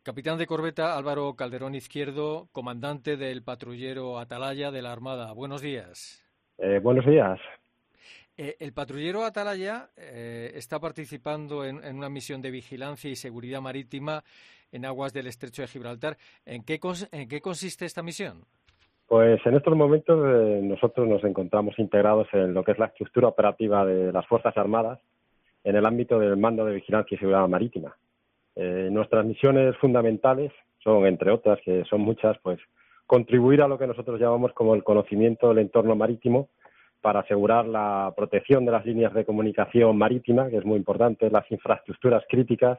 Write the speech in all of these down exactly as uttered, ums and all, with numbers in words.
Capitán de corbeta Álvaro Calderón Izquierdo, comandante del patrullero Atalaya de la Armada. Buenos días. Eh, buenos días. Eh, el patrullero Atalaya eh, está participando en, en una misión de vigilancia y seguridad marítima en aguas del Estrecho de Gibraltar. ¿En qué, cons- en qué consiste esta misión? Pues en estos momentos eh, nosotros nos encontramos integrados en lo que es la estructura operativa de las Fuerzas Armadas en el ámbito del Mando de Vigilancia y Seguridad Marítima. Eh, nuestras misiones fundamentales son, entre otras, que son muchas, pues contribuir a lo que nosotros llamamos como el conocimiento del entorno marítimo para asegurar la protección de las líneas de comunicación marítima, que es muy importante, las infraestructuras críticas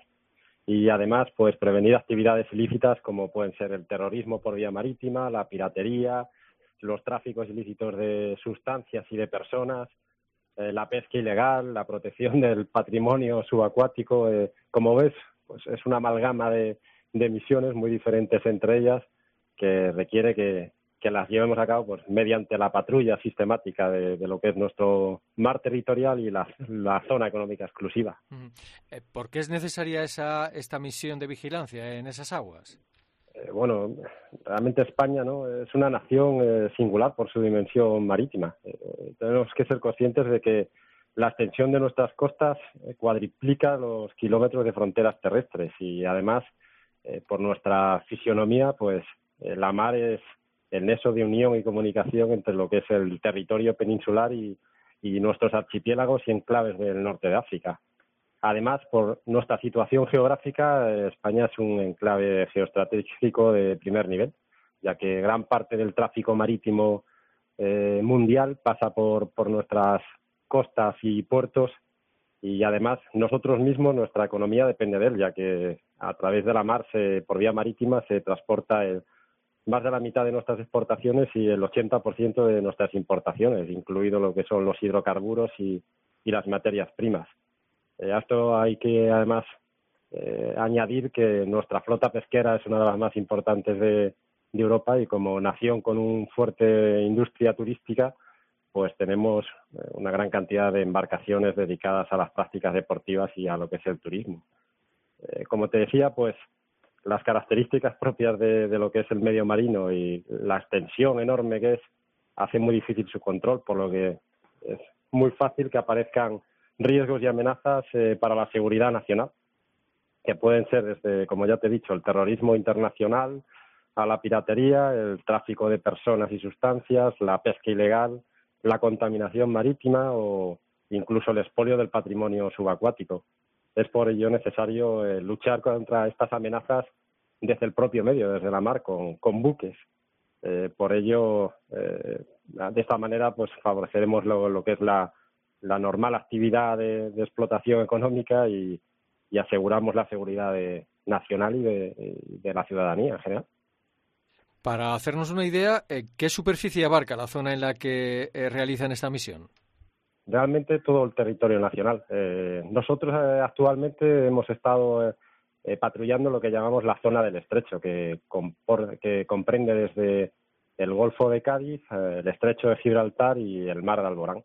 y además pues prevenir actividades ilícitas como pueden ser el terrorismo por vía marítima, la piratería, los tráficos ilícitos de sustancias y de personas, eh, la pesca ilegal, la protección del patrimonio subacuático. Eh, como ves, pues es una amalgama de, de misiones muy diferentes entre ellas que requiere que, que las llevemos a cabo pues mediante la patrulla sistemática de, de lo que es nuestro mar territorial y la, la zona económica exclusiva. Eh, ¿Por qué es necesaria esa, esta misión de vigilancia en esas aguas? Eh, bueno, realmente España, ¿no?, es una nación eh, singular por su dimensión marítima. Eh, tenemos que ser conscientes de que la extensión de nuestras costas eh, cuadriplica los kilómetros de fronteras terrestres y además, eh, por nuestra fisionomía, pues eh, la mar es el nexo de unión y comunicación entre lo que es el territorio peninsular y, y nuestros archipiélagos y enclaves del norte de África. Además, por nuestra situación geográfica, eh, España es un enclave geoestratégico de primer nivel, ya que gran parte del tráfico marítimo eh, mundial pasa por, por nuestras costas y puertos y además nosotros mismos, nuestra economía depende de él, ya que a través de la mar, se, por vía marítima, se transporta el, más de la mitad de nuestras exportaciones y el ochenta por ciento de nuestras importaciones, incluido lo que son los hidrocarburos y, y las materias primas. Eh, a esto hay que, además, eh, añadir que nuestra flota pesquera es una de las más importantes de, de Europa y como nación con una fuerte industria turística, pues tenemos eh, una gran cantidad de embarcaciones dedicadas a las prácticas deportivas y a lo que es el turismo. Eh, como te decía, pues las características propias de, de lo que es el medio marino y la extensión enorme que es, hace muy difícil su control, por lo que es muy fácil que aparezcan riesgos y amenazas eh, para la seguridad nacional, que pueden ser desde, como ya te he dicho, el terrorismo internacional, a la piratería, el tráfico de personas y sustancias, la pesca ilegal, la contaminación marítima o incluso el expolio del patrimonio subacuático. Es por ello necesario eh, luchar contra estas amenazas desde el propio medio, desde la mar, con, con buques. Eh, por ello, eh, de esta manera, pues favoreceremos lo, lo que es la la normal actividad de, de explotación económica y, y aseguramos la seguridad de, nacional y de, de la ciudadanía en general. Para hacernos una idea, eh, ¿qué superficie abarca la zona en la que eh, realizan esta misión? Realmente todo el territorio nacional. Eh, nosotros eh, actualmente hemos estado eh, patrullando lo que llamamos la zona del Estrecho, que, compor, que comprende desde el Golfo de Cádiz, eh, el Estrecho de Gibraltar y el Mar de Alborán.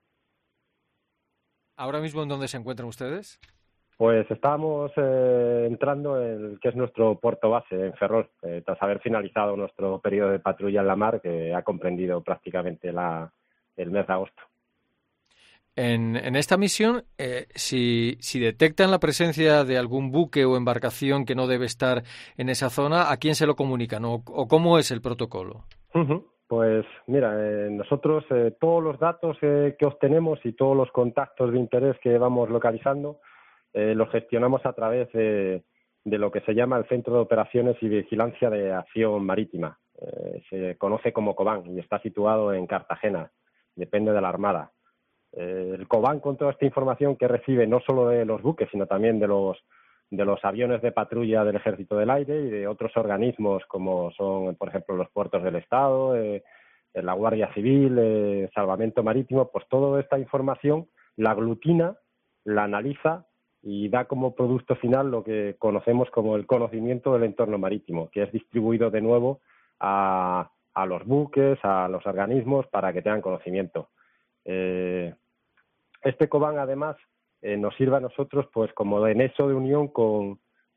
¿Ahora mismo en dónde se encuentran ustedes? Pues estábamos eh, entrando en el que es nuestro puerto base, en Ferrol, eh, tras haber finalizado nuestro periodo de patrulla en la mar, que ha comprendido prácticamente la, el mes de agosto. En, en esta misión, eh, si, si detectan la presencia de algún buque o embarcación que no debe estar en esa zona, ¿a quién se lo comunican o, o cómo es el protocolo? Uh-huh. Pues mira, eh, nosotros eh, todos los datos eh, que obtenemos y todos los contactos de interés que vamos localizando eh, los gestionamos a través de, de lo que se llama el Centro de Operaciones y Vigilancia de Acción Marítima. Eh, se conoce como COBAN y está situado en Cartagena, depende de la Armada. Eh, el COBAN, con toda esta información que recibe no solo de los buques, sino también de los de los aviones de patrulla del Ejército del Aire y de otros organismos como son, por ejemplo, los puertos del Estado, eh, la Guardia Civil, eh, Salvamento Marítimo, pues toda esta información la aglutina, la analiza y da como producto final lo que conocemos como el conocimiento del entorno marítimo, que es distribuido de nuevo a, a los buques, a los organismos, para que tengan conocimiento. Eh, este COBAN, además, Eh, nos sirve a nosotros pues como de nexo de unión con,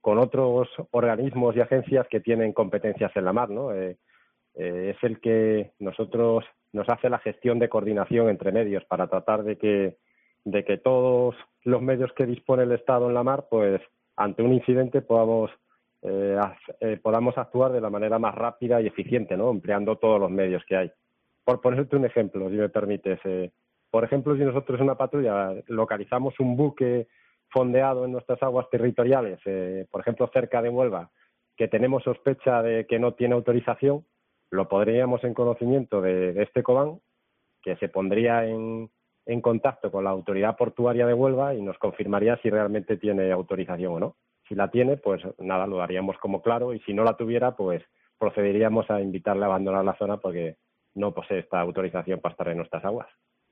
con otros organismos y agencias que tienen competencias en la mar, ¿no? Eh, eh, es el que nosotros nos hace la gestión de coordinación entre medios para tratar de que de que todos los medios que dispone el Estado en la mar, pues ante un incidente podamos eh, eh, podamos actuar de la manera más rápida y eficiente, ¿no? Empleando todos los medios que hay. Por ponerte un ejemplo, si me permites, eh, por ejemplo, si nosotros en una patrulla localizamos un buque fondeado en nuestras aguas territoriales, eh, por ejemplo, cerca de Huelva, que tenemos sospecha de que no tiene autorización, lo podríamos en conocimiento de, de este COBAN, que se pondría en, en contacto con la autoridad portuaria de Huelva y nos confirmaría si realmente tiene autorización o no. Si la tiene, pues nada, lo daríamos como claro, y si no la tuviera, pues procederíamos a invitarle a abandonar la zona porque no posee esta autorización para estar en nuestras aguas.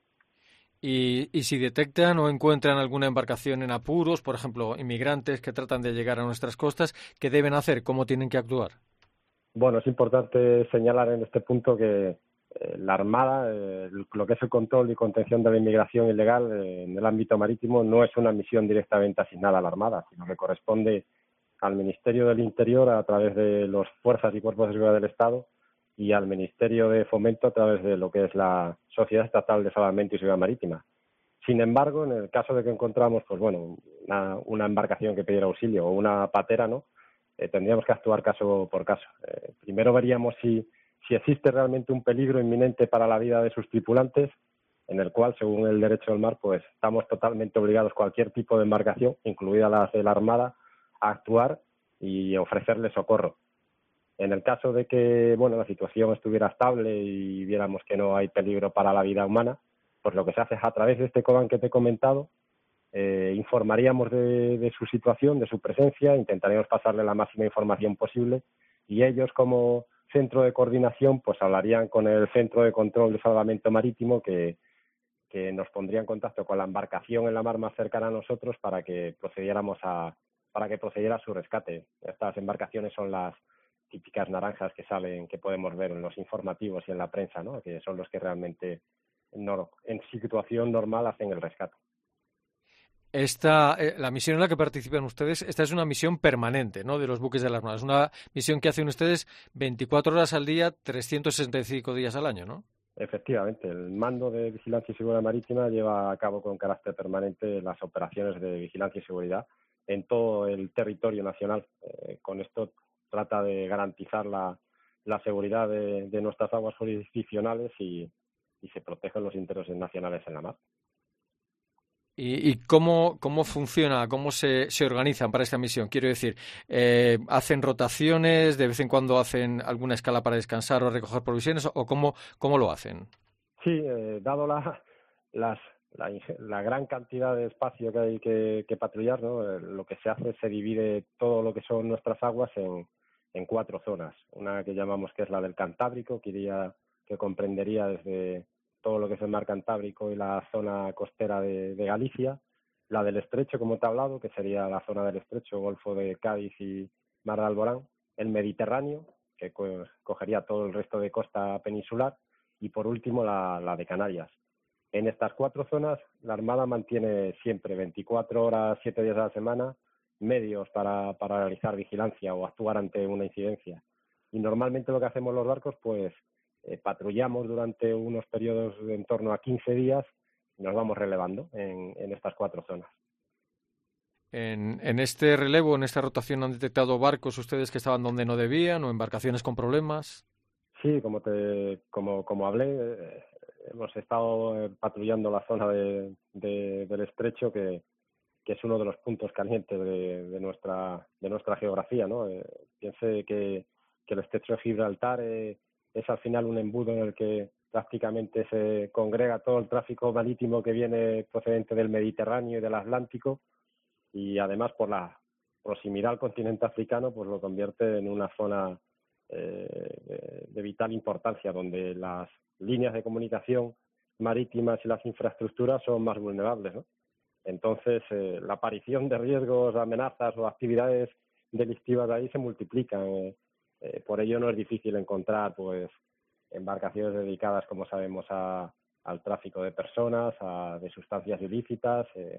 Y, y si detectan o encuentran alguna embarcación en apuros, por ejemplo, inmigrantes que tratan de llegar a nuestras costas, ¿qué deben hacer? ¿Cómo tienen que actuar? Bueno, es importante señalar en este punto que eh, la Armada, eh, lo que es el control y contención de la inmigración ilegal eh, en el ámbito marítimo, no es una misión directamente asignada a la Armada, sino que corresponde al Ministerio del Interior a través de las fuerzas y cuerpos de seguridad del Estado y al Ministerio de Fomento a través de lo que es la Sociedad Estatal de Salvamento y Seguridad Marítima. Sin embargo, en el caso de que encontramos, pues bueno, una, una embarcación que pidiera auxilio o una patera, ¿no? Eh, tendríamos que actuar caso por caso. Eh, primero veríamos si, si existe realmente un peligro inminente para la vida de sus tripulantes, en el cual, según el derecho del mar, pues estamos totalmente obligados, cualquier tipo de embarcación, incluida las de la Armada, a actuar y ofrecerle socorro. En el caso de que, bueno, la situación estuviera estable y viéramos que no hay peligro para la vida humana, pues lo que se hace es, a través de este COBAN que te he comentado, eh, informaríamos de, de su situación, de su presencia, intentaríamos pasarle la máxima información posible, y ellos, como centro de coordinación, pues hablarían con el Centro de Control de Salvamento Marítimo, que, que nos pondría en contacto con la embarcación en la mar más cercana a nosotros para que procediéramos a para que procediera a su rescate. Estas embarcaciones son las típicas naranjas que salen, que podemos ver en los informativos y en la prensa, ¿no? Que son los que realmente no, en situación normal hacen el rescate. Esta, eh, la misión en la que participan ustedes, esta es una misión permanente, ¿no?, de los buques de la Armada. Es una misión que hacen ustedes veinticuatro horas al día, trescientos sesenta y cinco días al año, ¿no? Efectivamente, el Mando de Vigilancia y Seguridad Marítima lleva a cabo con carácter permanente las operaciones de vigilancia y seguridad en todo el territorio nacional. Eh, con esto trata de garantizar la, la seguridad de, de nuestras aguas jurisdiccionales y, y se protegen los intereses nacionales en la mar. ¿Y, y cómo, cómo funciona, cómo se, se organizan para esta misión? Quiero decir, eh, ¿hacen rotaciones, de vez en cuando hacen alguna escala para descansar o recoger provisiones, o cómo, cómo lo hacen? Sí, eh, dado la, las, la, la gran cantidad de espacio que hay que, que patrullar, ¿no? Eh, lo que se hace es se divide todo lo que son nuestras aguas en, en cuatro zonas. Una que llamamos que es la del Cantábrico, que, iría, que comprendería desde todo lo que es el mar Cantábrico y la zona costera de, de Galicia. La del Estrecho, como te he hablado, que sería la zona del Estrecho, Golfo de Cádiz y Mar de Alborán. El Mediterráneo, que co- cogería todo el resto de costa peninsular. Y por último la, la de Canarias. En estas cuatro zonas la Armada mantiene siempre veinticuatro horas, siete días a la semana, medios para, para realizar vigilancia o actuar ante una incidencia. Y normalmente lo que hacemos los barcos, pues eh, patrullamos durante unos periodos de en torno a quince días y nos vamos relevando en, en estas cuatro zonas. En, en este relevo, en esta rotación, ¿han detectado barcos ustedes que estaban donde no debían o embarcaciones con problemas? Sí, como te como como hablé, eh, hemos estado eh, patrullando la zona de, de, del estrecho, que, que es uno de los puntos calientes de, de nuestra de nuestra geografía, ¿no? Eh, piense que, que el estrecho de Gibraltar eh, es al final un embudo en el que prácticamente se congrega todo el tráfico marítimo que viene procedente del Mediterráneo y del Atlántico, y además por la proximidad al continente africano, pues lo convierte en una zona eh, de, de vital importancia, donde las líneas de comunicación marítimas y las infraestructuras son más vulnerables, ¿no? Entonces, eh, la aparición de riesgos, amenazas o actividades delictivas de ahí se multiplican. Eh, eh, por ello no es difícil encontrar, pues, embarcaciones dedicadas, como sabemos, a, al tráfico de personas, a, de sustancias ilícitas, eh,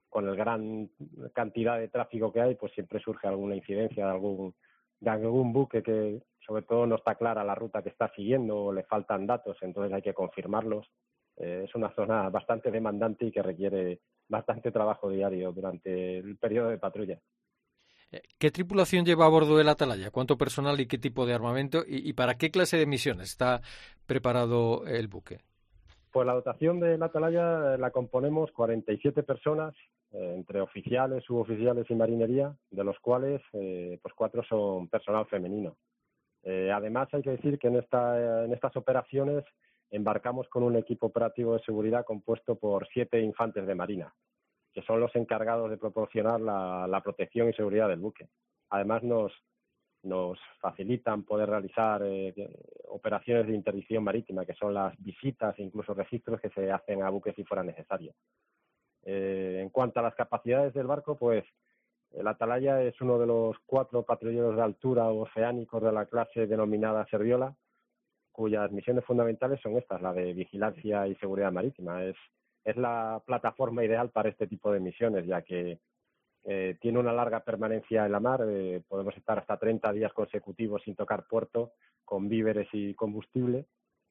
con el gran cantidad de tráfico que hay, pues siempre surge alguna incidencia de algún, de algún buque que sobre todo no está clara la ruta que está siguiendo o le faltan datos, entonces hay que confirmarlos. Eh, es una zona bastante demandante y que requiere bastante trabajo diario durante el periodo de patrulla. ¿Qué tripulación lleva a bordo el Atalaya? ¿Cuánto personal y qué tipo de armamento? ¿Y, y para qué clase de misiones está preparado el buque? Pues la dotación del Atalaya la componemos cuarenta y siete personas, eh, entre oficiales, suboficiales y marinería, de los cuales eh, pues cuatro son personal femenino. Eh, además, hay que decir que en, esta, en estas operaciones embarcamos con un equipo operativo de seguridad compuesto por siete infantes de marina, que son los encargados de proporcionar la, la protección y seguridad del buque. Además, nos, nos facilitan poder realizar eh, operaciones de interdicción marítima, que son las visitas e incluso registros que se hacen a buques si fuera necesario. Eh, en cuanto a las capacidades del barco, pues el Atalaya es uno de los cuatro patrulleros de altura oceánicos de la clase denominada Serviola, cuyas misiones fundamentales son estas, la de vigilancia y seguridad marítima. Es, es la plataforma ideal para este tipo de misiones, ya que eh, tiene una larga permanencia en la mar, eh, podemos estar hasta treinta días consecutivos sin tocar puerto, con víveres y combustible,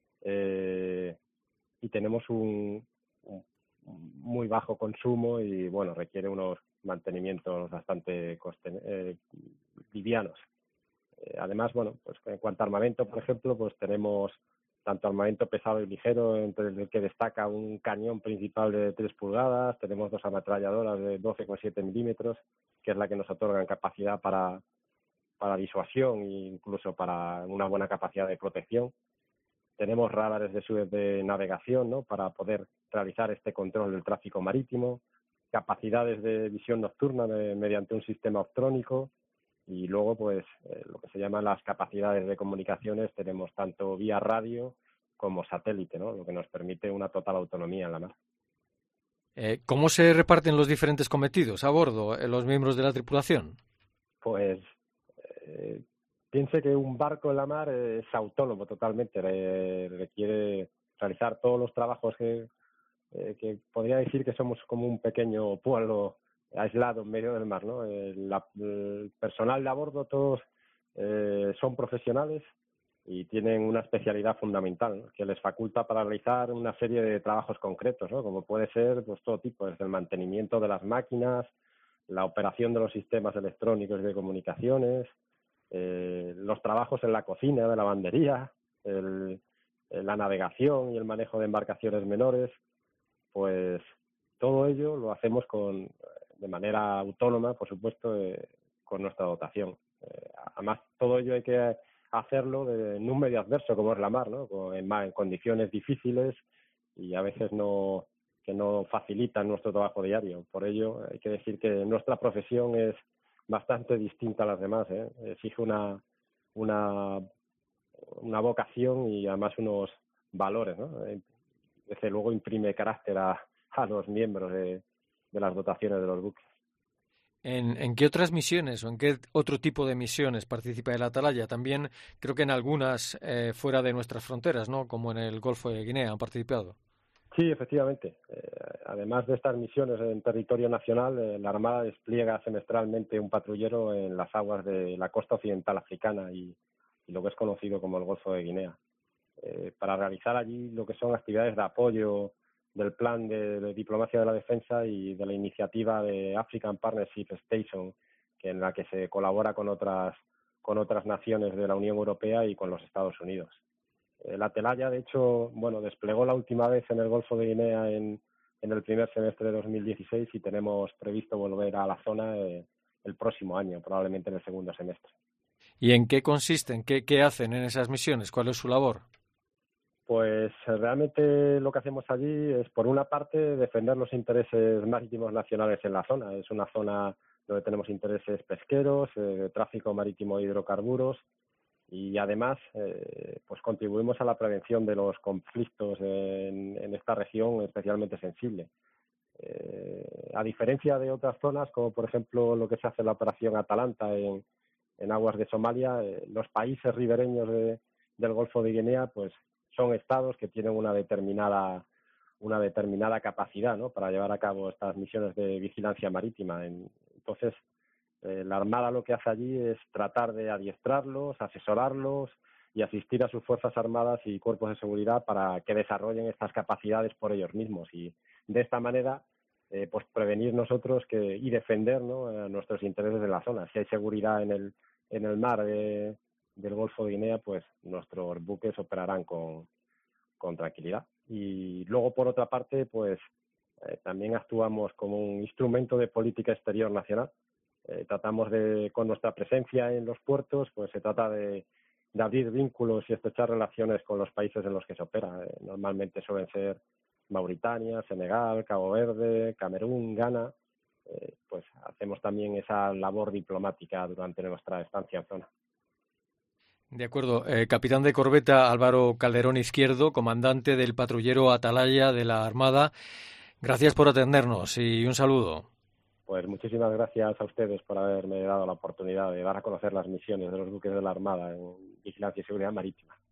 eh, y tenemos un, un muy bajo consumo y, bueno, requiere unos mantenimientos bastante coste, eh, livianos. Eh, además, bueno, pues en cuanto a armamento, por ejemplo, pues tenemos tanto armamento pesado y ligero, entre el que destaca un cañón principal de tres pulgadas, tenemos dos ametralladoras de doce coma siete milímetros, que es la que nos otorgan capacidad para, para disuasión e incluso para una buena capacidad de protección. Tenemos radares de, de navegación, ¿no?, para poder realizar este control del tráfico marítimo, capacidades de visión nocturna de, mediante un sistema optrónico, y luego, pues, eh, lo que se llaman las capacidades de comunicaciones, tenemos tanto vía radio como satélite, ¿no?, lo que nos permite una total autonomía en la mar. Eh, ¿Cómo se reparten los diferentes cometidos a bordo, eh, los miembros de la tripulación? Pues eh, piense que un barco en la mar es autónomo totalmente, re, requiere realizar todos los trabajos que, eh, que podría decir que somos como un pequeño pueblo aislado en medio del mar, ¿no? El, la, el personal de a bordo, todos eh, son profesionales y tienen una especialidad fundamental, ¿no?, que les faculta para realizar una serie de trabajos concretos, ¿no?, como puede ser, pues, todo tipo, desde el mantenimiento de las máquinas, la operación de los sistemas electrónicos de comunicaciones, eh, los trabajos en la cocina, de lavandería, el, la navegación y el manejo de embarcaciones menores. Pues todo ello lo hacemos con, de manera autónoma, por supuesto, eh, con nuestra dotación. Eh, además, todo ello hay que hacerlo de, en un medio adverso como es la mar, ¿no?, con, en, en condiciones difíciles y a veces no que no facilitan nuestro trabajo diario. Por ello, hay que decir que nuestra profesión es bastante distinta a las demás, ¿eh? Exige una, una, una vocación y además unos valores, ¿no? Desde luego imprime carácter a, a los miembros de, de las dotaciones de los buques. ¿En, ¿En qué otras misiones o en qué otro tipo de misiones participa el Atalaya? También creo que en algunas eh, fuera de nuestras fronteras, ¿no?, como en el Golfo de Guinea han participado. Sí, efectivamente. Eh, además de estas misiones en territorio nacional, eh, la Armada despliega semestralmente un patrullero en las aguas de la costa occidental africana y, y lo que es conocido como el Golfo de Guinea, eh, para realizar allí lo que son actividades de apoyo del plan de, de diplomacia de la defensa y de la iniciativa de African Partnership Station, que en la que se colabora con otras con otras naciones de la Unión Europea y con los Estados Unidos. El Atalaya, de hecho, bueno, desplegó la última vez en el Golfo de Guinea en, en el primer semestre de dos mil dieciséis y tenemos previsto volver a la zona eh, el próximo año, probablemente en el segundo semestre. ¿Y en qué consisten? ¿Qué, qué hacen en esas misiones? ¿Cuál es su labor? Pues realmente lo que hacemos allí es, por una parte, defender los intereses marítimos nacionales en la zona. Es una zona donde tenemos intereses pesqueros, eh, tráfico marítimo de hidrocarburos, y además eh, pues contribuimos a la prevención de los conflictos en, en esta región especialmente sensible. Eh, a diferencia de otras zonas, como por ejemplo lo que se hace en la operación Atalanta en, en aguas de Somalia, eh, los países ribereños de, del Golfo de Guinea pues son estados que tienen una determinada una determinada capacidad, ¿no?, para llevar a cabo estas misiones de vigilancia marítima. Entonces, eh, la Armada lo que hace allí es tratar de adiestrarlos, asesorarlos y asistir a sus Fuerzas Armadas y cuerpos de seguridad para que desarrollen estas capacidades por ellos mismos y de esta manera eh, pues prevenir nosotros que y defender, ¿no?, eh, nuestros intereses de la zona. Si hay seguridad en el en el mar de, del Golfo de Guinea, pues nuestros buques operarán con, con tranquilidad. Y luego, por otra parte, pues eh, también actuamos como un instrumento de política exterior nacional. Eh, tratamos de, con nuestra presencia en los puertos, pues se trata de, de abrir vínculos y estrechar relaciones con los países en los que se opera. Eh, normalmente suelen ser Mauritania, Senegal, Cabo Verde, Camerún, Ghana. Eh, pues hacemos también esa labor diplomática durante nuestra estancia en zona. De acuerdo. Eh, capitán de corbeta Álvaro Calderón Izquierdo, comandante del patrullero Atalaya de la Armada, gracias por atendernos y un saludo. Pues muchísimas gracias a ustedes por haberme dado la oportunidad de dar a conocer las misiones de los buques de la Armada en vigilancia y seguridad marítima.